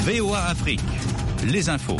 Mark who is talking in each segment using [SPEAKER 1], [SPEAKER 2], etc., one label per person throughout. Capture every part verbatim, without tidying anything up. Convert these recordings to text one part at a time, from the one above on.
[SPEAKER 1] V O A Afrique, les infos.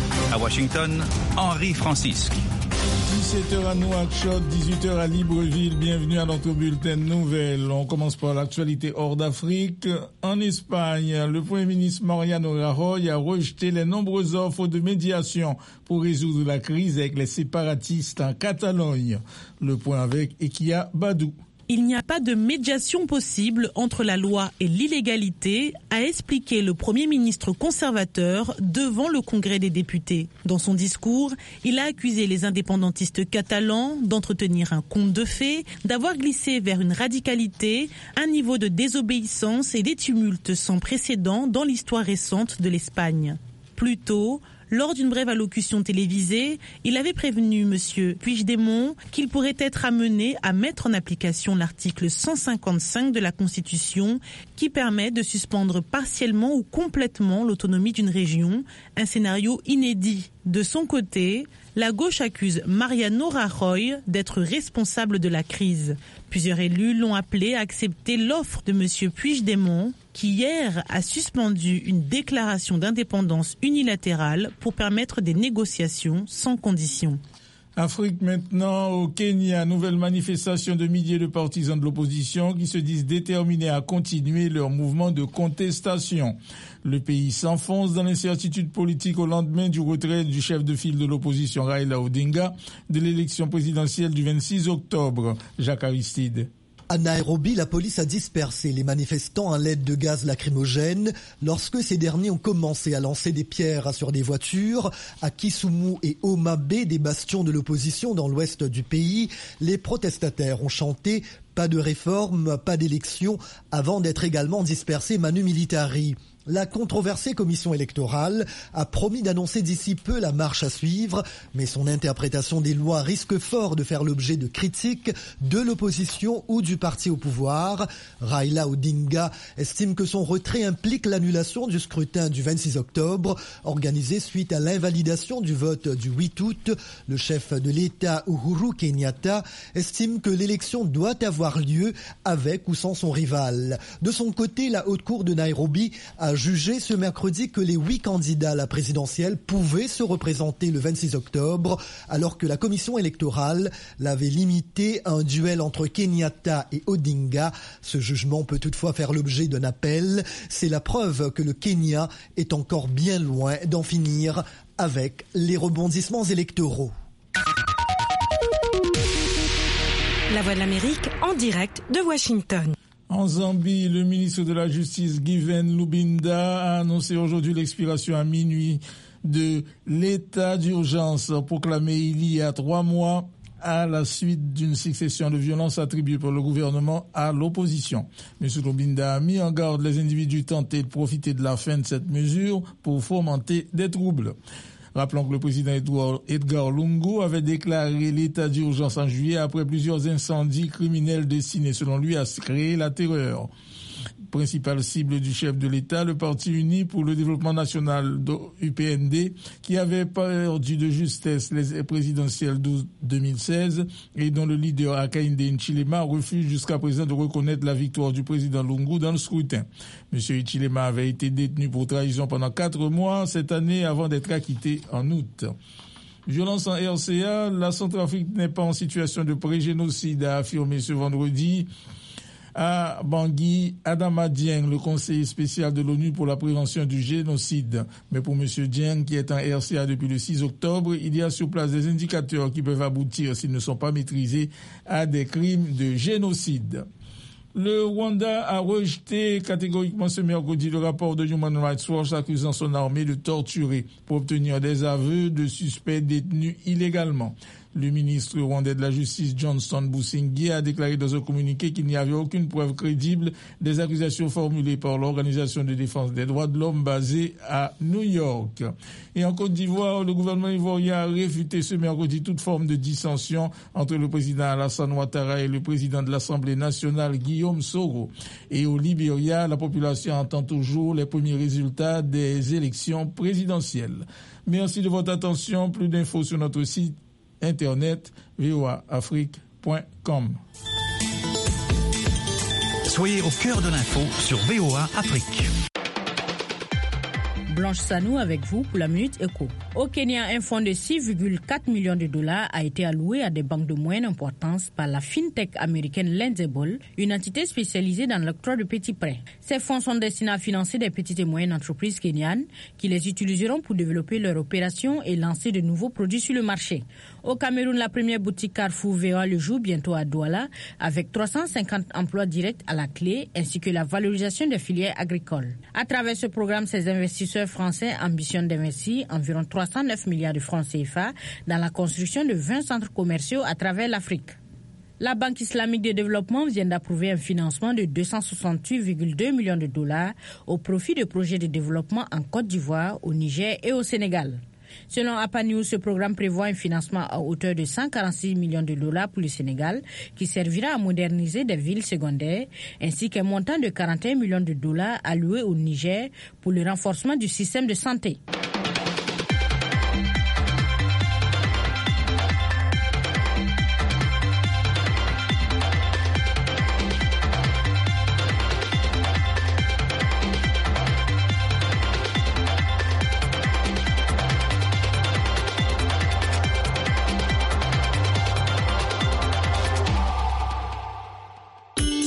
[SPEAKER 1] À Washington, Henri Francisque.
[SPEAKER 2] dix-sept heures à Nouakchott, dix-huit heures à Libreville. Bienvenue à notre bulletin de nouvelles. On commence par l'actualité hors d'Afrique. En Espagne, le Premier ministre Mariano Rajoy a rejeté les nombreuses offres de médiation pour résoudre la crise avec les séparatistes en Catalogne. Le point avec Ekia Badou.
[SPEAKER 3] Il n'y a pas de médiation possible entre la loi et l'illégalité, a expliqué le Premier ministre conservateur devant le Congrès des députés. Dans son discours, il a accusé les indépendantistes catalans d'entretenir un conte de fées, d'avoir glissé vers une radicalité, un niveau de désobéissance et des tumultes sans précédent dans l'histoire récente de l'Espagne. Plus tôt, lors d'une brève allocution télévisée, il avait prévenu M. Puigdemont qu'il pourrait être amené à mettre en application l'article cent cinquante-cinq de la Constitution qui permet de suspendre partiellement ou complètement l'autonomie d'une région, un scénario inédit. De son côté, la gauche accuse Mariano Rajoy d'être responsable de la crise. Plusieurs élus l'ont appelé à accepter l'offre de M. Puigdemont, qui hier a suspendu une déclaration d'indépendance unilatérale pour permettre des négociations sans condition.
[SPEAKER 2] Afrique maintenant, au Kenya, nouvelle manifestation de milliers de partisans de l'opposition qui se disent déterminés à continuer leur mouvement de contestation. Le pays s'enfonce dans l'incertitude politique au lendemain du retrait du chef de file de l'opposition Raila Odinga de l'élection présidentielle du vingt-six octobre. Jacques Aristide.
[SPEAKER 4] À Nairobi, la police a dispersé les manifestants à l'aide de gaz lacrymogène lorsque ces derniers ont commencé à lancer des pierres sur des voitures. À Kisumu et Homa Bay, des bastions de l'opposition dans l'ouest du pays, les protestataires ont chanté « Pas de réforme, pas d'élection » avant d'être également dispersés manu militari. La controversée commission électorale a promis d'annoncer d'ici peu la marche à suivre, mais son interprétation des lois risque fort de faire l'objet de critiques de l'opposition ou du parti au pouvoir. Raila Odinga estime que son retrait implique l'annulation du scrutin du vingt-six octobre, organisé suite à l'invalidation du vote du huit août. Le chef de l'État, Uhuru Kenyatta, estime que l'élection doit avoir lieu avec ou sans son rival. De son côté, la Haute Cour de Nairobi a jugé ce mercredi que les huit candidats à la présidentielle pouvaient se représenter le vingt-six octobre, alors que la commission électorale l'avait limité à un duel entre Kenyatta et Odinga. Ce jugement peut toutefois faire l'objet d'un appel. C'est la preuve que le Kenya est encore bien loin d'en finir avec les rebondissements électoraux.
[SPEAKER 5] La Voix de l'Amérique en direct de Washington.
[SPEAKER 2] En Zambie, le ministre de la Justice, Given Lubinda, a annoncé aujourd'hui l'expiration à minuit de l'état d'urgence proclamé il y a trois mois à la suite d'une succession de violences attribuées par le gouvernement à l'opposition. M. Lubinda a mis en garde les individus tentés de profiter de la fin de cette mesure pour fomenter des troubles. Rappelons que le président Edgar Lungu avait déclaré l'état d'urgence en juillet après plusieurs incendies criminels destinés, selon lui, à créer la terreur. Principale cible du chef de l'État, le Parti uni pour le développement national U P N D, qui avait perdu de justesse les présidentielles de deux mille seize et dont le leader Hakainde Hichilema refuse jusqu'à présent de reconnaître la victoire du président Lungu dans le scrutin. M. Hichilema avait été détenu pour trahison pendant quatre mois cette année avant d'être acquitté en août. Violence en R C A, la Centrafrique n'est pas en situation de pré-génocide, a affirmé ce vendredi à Bangui Adama Dieng, le conseiller spécial de l'ONU pour la prévention du génocide. Mais pour M. Dieng, qui est en R C A depuis le six octobre, il y a sur place des indicateurs qui peuvent aboutir, s'ils ne sont pas maîtrisés, à des crimes de génocide. Le Rwanda a rejeté catégoriquement ce mercredi le rapport de Human Rights Watch accusant son armée de torturer pour obtenir des aveux de suspects détenus illégalement. Le ministre rwandais de la Justice, Johnston Busingye, a déclaré dans un communiqué qu'il n'y avait aucune preuve crédible des accusations formulées par l'Organisation de défense des droits de l'homme basée à New York. Et en Côte d'Ivoire, le gouvernement ivoirien a réfuté ce mercredi toute forme de dissension entre le président Alassane Ouattara et le président de l'Assemblée nationale, Guillaume Soro. Et au Libéria, la population attend toujours les premiers résultats des élections présidentielles. Merci de votre attention. Plus d'infos sur notre site internet v o a afrique point com.
[SPEAKER 1] Soyez au cœur de l'info sur V O A Afrique.
[SPEAKER 6] Blanche Sanou avec vous pour la Minute Éco. Au Kenya, un fonds de six virgule quatre millions de dollars a été alloué à des banques de moyenne importance par la fintech américaine Lendable, une entité spécialisée dans l'octroi de petits prêts. Ces fonds sont destinés à financer des petites et moyennes entreprises kenyanes qui les utiliseront pour développer leurs opérations et lancer de nouveaux produits sur le marché. Au Cameroun, la première boutique Carrefour verra le jour bientôt à Douala avec trois cent cinquante emplois directs à la clé ainsi que la valorisation des filières agricoles. À travers ce programme, ces investisseurs français ambitionnent d'investir environ trois cent neuf milliards de francs C F A dans la construction de vingt centres commerciaux à travers l'Afrique. La Banque islamique de développement vient d'approuver un financement de deux cent soixante-huit virgule deux millions de dollars au profit de projets de développement en Côte d'Ivoire, au Niger et au Sénégal. Selon APA News, ce programme prévoit un financement à hauteur de cent quarante-six millions de dollars pour le Sénégal, qui servira à moderniser des villes secondaires, ainsi qu'un montant de quarante et un millions de dollars alloué au Niger pour le renforcement du système de santé.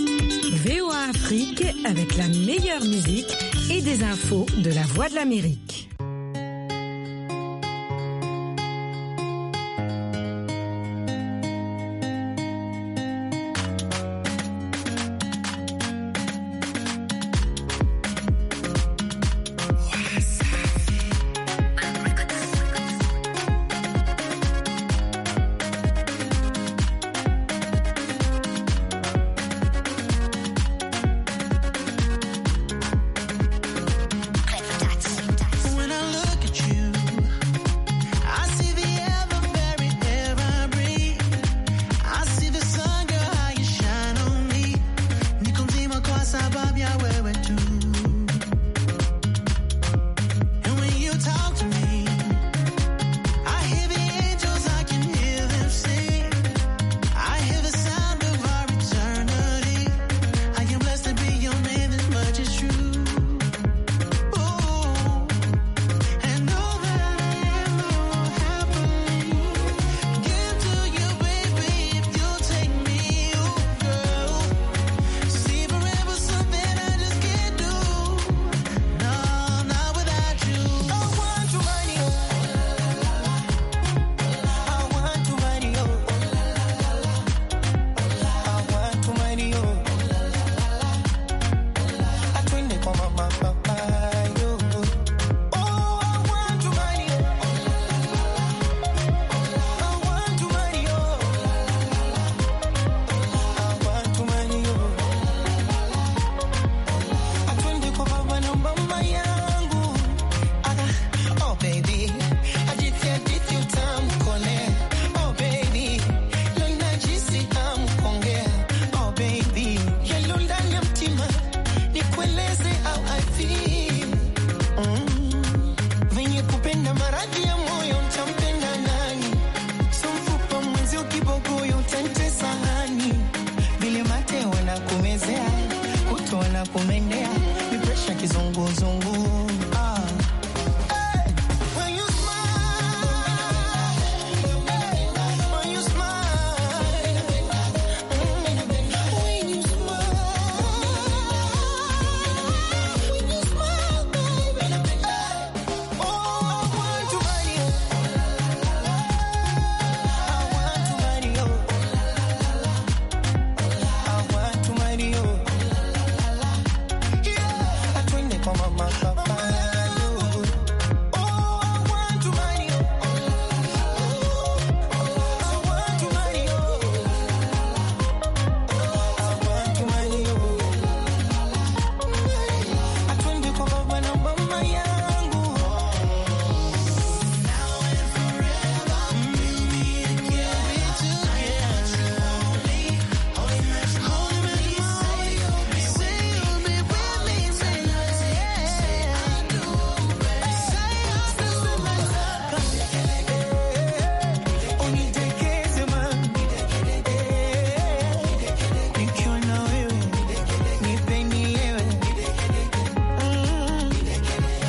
[SPEAKER 5] Avec la meilleure musique et des infos de la Voix de l'Amérique.